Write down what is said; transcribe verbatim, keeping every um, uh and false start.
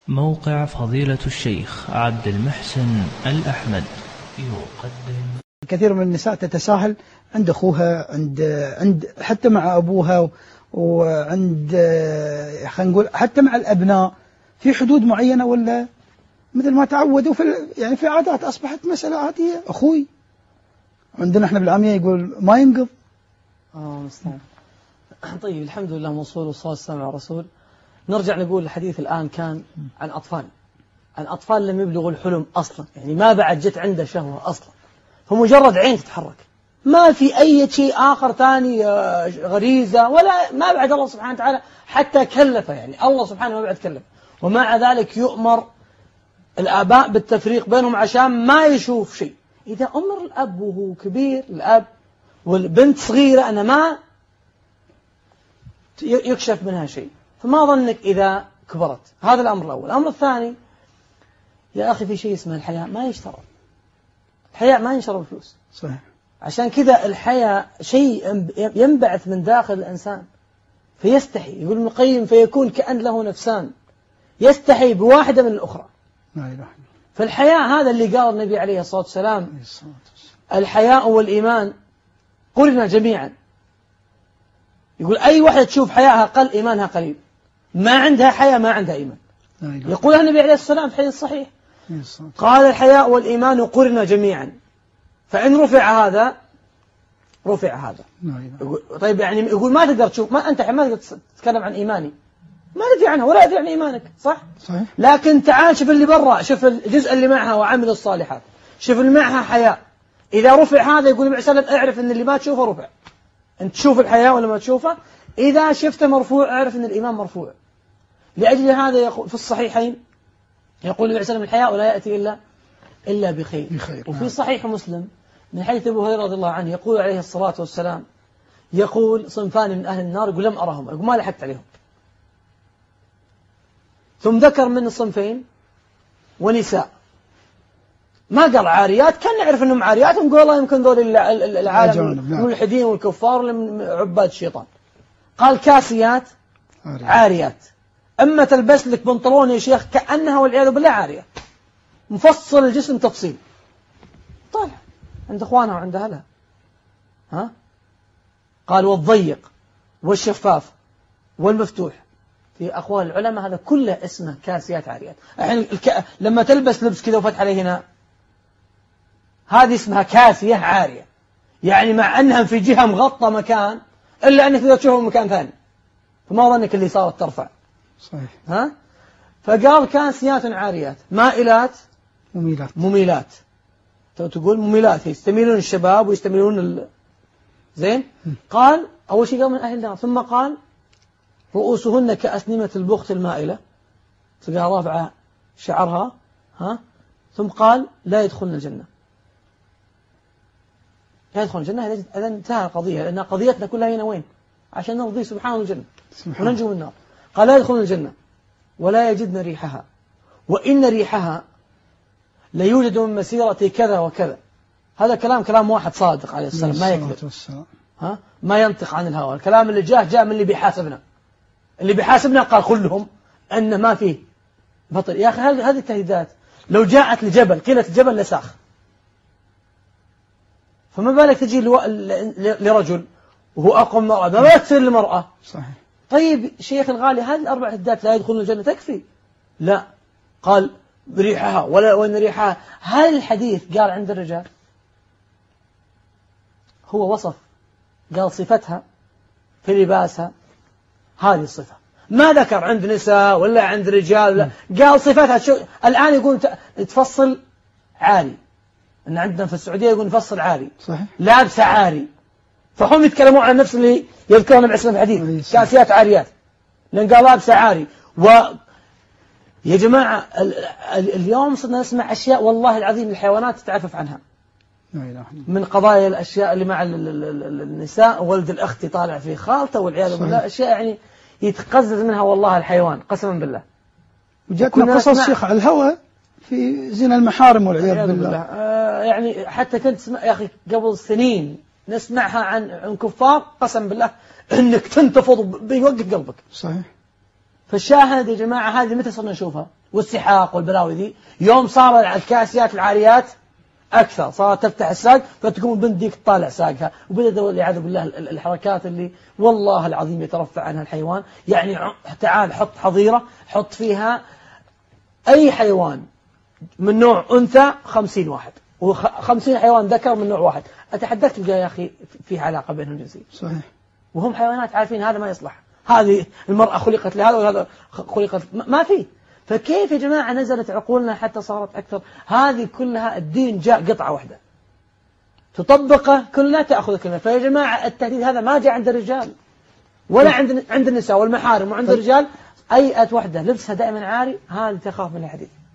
موقع فضيلة الشيخ عبد المحسن الأحمد يقدم. كثير من النساء تتساهل عند أخوها، عند عند حتى مع أبوها، وعند خلينا نقول حتى مع الأبناء في حدود معينة، ولا مثل ما تعودوا في يعني في عادات أصبحت مسألة عادية. أخوي عندنا احنا بالعامية يقول ما ينقض. اه مستعان. طيب الحمد لله موصول والصلاة والسلام على الرسول. نرجع نقول الحديث الآن كان عن أطفال، عن أطفال لم يبلغوا الحلم أصلا، يعني ما بعد جت عنده شهوة أصلا، فمجرد عين تتحرك، ما في أي شيء آخر ثاني غريزة ولا ما بعد الله سبحانه وتعالى حتى كلفه، يعني الله سبحانه ما بعد كلفه، ومع ذلك يؤمر الآباء بالتفريق بينهم عشان ما يشوف شيء. إذا أمر الأب وهو كبير، الأب والبنت صغيرة، أنا ما يكشف منها شيء، فما ظنك إذا كبرت؟ هذا الأمر الأول. الأمر الثاني يا أخي في شيء اسمه الحياء، ما يشترى الحياء، ما ينشر بفلوس. صحيح. عشان كذا الحياء شيء ينبعث من داخل الإنسان فيستحي. يقول ابن القيم فيكون كأن له نفسان يستحي بواحدة من الأخرى. لا إله إلا الله. فالحياء هذا اللي قال النبي عليه الصلاة والسلام الحياء والإيمان قرنا جميعا. يقول أي واحدة تشوف حياءها قل إيمانها قليل، ما عندها حياء ما عندها إيمان. يقول النبي عليه الصلاة والسلام في الحديث الصحيح قال الحياء والإيمان قرنا جميعا، فإن رفع هذا رفع هذا. يقول طيب يعني يقول ما تقدر تشوف، ما أنت ما تقدر تتكلم عن إيماني، ما تدري عنها ولا أدري عن إيمانك، صح؟ صحيح. لكن تعال شوف اللي برا، شوف الجزء اللي معها وعمل الصالحات، شوف اللي معها حياء، إذا رفع هذا يقول النبي صلى الله عليه وسلم اعرف أن اللي ما تشوفه رفع. أنت تشوف الحياء ولا ما تشوفه؟ إذا شفته مرفوع اعرف أن الإيمان مرفوع. لأجل هذا يقول في الصحيحين يقول النبي صلى الله عليه وسلم الحياء ولا يأتي إلا إلا بخير. بخير. وفي صحيح مسلم من حديث أبو هريرة رضي الله عنه يقول عليه الصلاة والسلام يقول صنفان من أهل النار يقول لم أرهم، يقول ما لحقت عليهم، ثم ذكر من الصنفين ونساء، ما قال عاريات، كان نعرف أنهم عاريات ونقول الله يمكن ذول العالم الملحدين والكفار عباد الشيطان. قال كاسيات عاريات، أما تلبس لك بنطلون يا شيخ كأنها والعياذ بالله عارية، مفصل الجسم تفصيل، طالع عند إخوانها وعند أهلها. ها؟ قال والضيق والشفاف والمفتوح، في أقوال العلماء هذا كله اسمه كاسيات عاريات. الحين الك... لما تلبس لبس كذا وفتح عليه هنا هذه اسمها كاسية عارية، يعني مع أنها في جهة مغطى مكان إلا أنك تقدر تشوفه مكان ثاني، فما ظنك اللي صارت ترفع. صحيح. ها؟ فقال كاسيات عاريات مائلات مميلات. مميلات تقول مميلات يستميلون الشباب ويستميلون ال... زين. قال أول شيء قال من أهل النار، ثم قال رؤوسهن كأسنمة البخت المائلة، تلقاها رافعة شعرها. ها؟ ثم قال لا يدخلن الجنة، لا يدخلن الجنة. إذا انتهى القضية، لأن قضيتنا كلها هنا وين؟ عشان نرضي سبحانه الجنة وننجو من النار. قال لا يدخلن الجنة ولا يجدن ريحها، وإن ريحها ليوجد من مسيرة كذا وكذا. هذا كلام كلام واحد صادق عليه السلام ما يكذب. ها؟ ما ينطق عن الهوى، الكلام اللي جاء جاء من اللي بيحاسبنا، اللي بيحاسبنا قال كلهم أن ما فيه بطل. يا أخي هذه التهديدات لو جاءت لجبل كلة الجبل لساخ، فما بالك تجي لرجل وهو أقوى من المرأة، ما تصير للمرأة. صحيح. طيب شيخ الغالي هذه الأربع تهديدات لا يدخلون الجنة تكفي؟ لا، قال بريحها ولا وإن ريحها. هل الحديث قال عند الرجال؟ هو وصف، قال صفتها في لباسها، هذه الصفة، ما ذكر عند نساء ولا عند رجال، لا. قال صفتها. شو الآن يقول تفصل عاري، أن عندنا في السعودية يقول نفصل عاري. صحيح. لابسة عاري، فهم يتكلمون عن نفس اللي يذكرون النبي صلى الله عليه وسلم في الحديث كاسيات عاريات، لأن قال لابسة عاري. ويا جماعة اليوم صرنا نسمع أشياء والله العظيم الحيوانات تتعفف عنها، من قضايا الأشياء اللي مع النساء، ولد الأخت طالع في خالته والعياذ بالله، أشياء يعني يتقزز منها والله الحيوان قسما بالله. وجاتنا قصص شيخ على الهوى في زنا المحارم والعياذ بالله. بالله. آه يعني حتى كنت تسمع يا أخي قبل سنين نسمعها عن عن كفار قسم بالله إنك تنتفض بيوقف قلبك. صحيح. فالشاهد يا جماعة هذه متى صرنا نشوفها؟ والسحاق والبلاوي ذي، يوم صار الكاسيات العاريات أكثر، صارت تفتح الساق فتقوم البنت ديك تطالع ساقها، وبدأت والعياذ بالله الحركات اللي والله العظيم يترفع عنها الحيوان. يعني تعال حط حظيرة حط فيها أي حيوان من نوع أنثى خمسين واحد، وخمسين حيوان ذكر من نوع واحد، أتحدثت تلقى يا أخي في علاقة بينهم جنسية. صحيح. وهم حيوانات عارفين هذا ما يصلح، هذه المرأة خلقت لهذا وهذا خلقت ما في. فكيف يا جماعة نزلت عقولنا حتى صارت أكثر؟ هذه كلها الدين جاء قطعة واحدة تطبقه كلها تأخذ كلها. فيا جماعة التهديد هذا ما جاء عند الرجال ولا عند عند النساء والمحارم، وعند الرجال أيئة وحدة لبسها دائما عاري، هذه تخاف من الحديث.